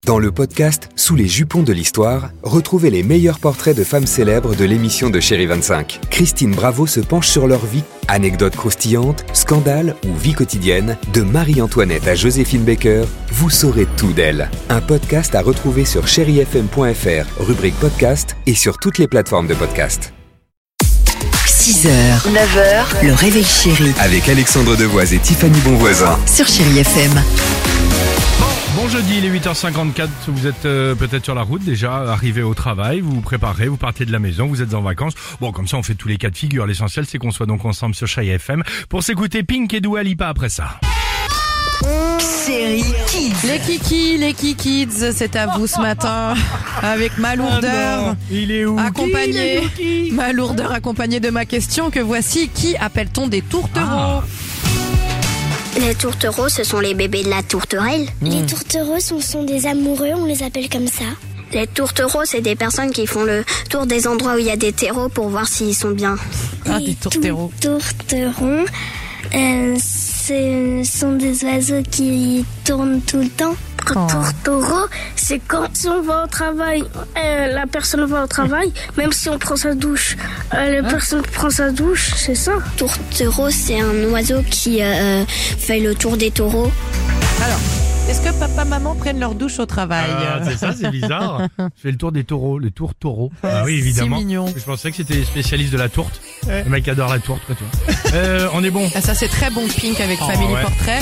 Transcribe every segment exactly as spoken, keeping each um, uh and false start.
Dans le podcast Sous les jupons de l'histoire, retrouvez les meilleurs portraits de femmes célèbres de l'émission de Chérie vingt-cinq. Christine Bravo se penche sur leur vie. Anecdotes croustillantes, scandales ou vie quotidienne, de Marie-Antoinette à Joséphine Baker, vous saurez tout d'elle. Un podcast à retrouver sur chéri f m point f r, rubrique podcast et sur toutes les plateformes de podcast. six heures, neuf heures, le réveil chéri. Avec Alexandre Devoise et Tiffany Bonvoisin. Sur Chéri F M. Bon jeudi, il est huit heures cinquante-quatre, vous êtes euh, peut-être sur la route déjà, arrivé au travail, vous vous préparez, vous partez de la maison, vous êtes en vacances. Bon, comme ça on fait tous les cas de figure, l'essentiel c'est qu'on soit donc ensemble sur Chéri F M pour s'écouter Pink et Dua Lipa après ça. Chéri Kids. Les kikis, les kikids, c'est à vous ce matin avec ma lourdeur. Ah non, il est où accompagné, Qui, il est où, qui ma lourdeur accompagnée de ma question que voici. Qui appelle-t-on des tourtereaux? Ah. Les tourtereaux, ce sont les bébés de la tourterelle. Les tourtereaux, ce sont des amoureux, on les appelle comme ça. Les tourtereaux, c'est des personnes qui font le tour des endroits où il y a des terreaux pour voir s'ils sont bien. Ah, Les des tourtereaux. tou- Tourterons, euh, ce sont des oiseaux qui tournent tout le temps. Oh. Tourtereau, c'est quand si on va au travail, euh, la personne va au travail, même si on prend sa douche, euh, la personne prend sa douche, c'est ça. Tourtereau, c'est un oiseau qui euh, fait le tour des taureaux. Alors, est-ce que papa, maman prennent leur douche au travail? Ah, c'est ça, c'est bizarre. Je fais le tour des taureaux, le tour taureau. Ah oui, évidemment. C'est mignon. Je pensais que c'était spécialiste de la tourte. Le mec adore la tourte, quoi, tu vois. Euh, on est bon. Ah, ça c'est très bon Pink avec Oh, Family ouais. Portrait.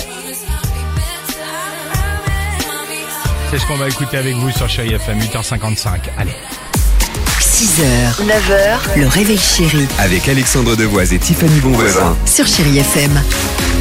C'est ce qu'on va écouter avec vous sur Chéri F M, huit heures cinquante-cinq. Allez. six heures, neuf heures, le réveil chéri. Avec Alexandre Devoise et Tiffany Bonvoisin. Sur Chéri F M.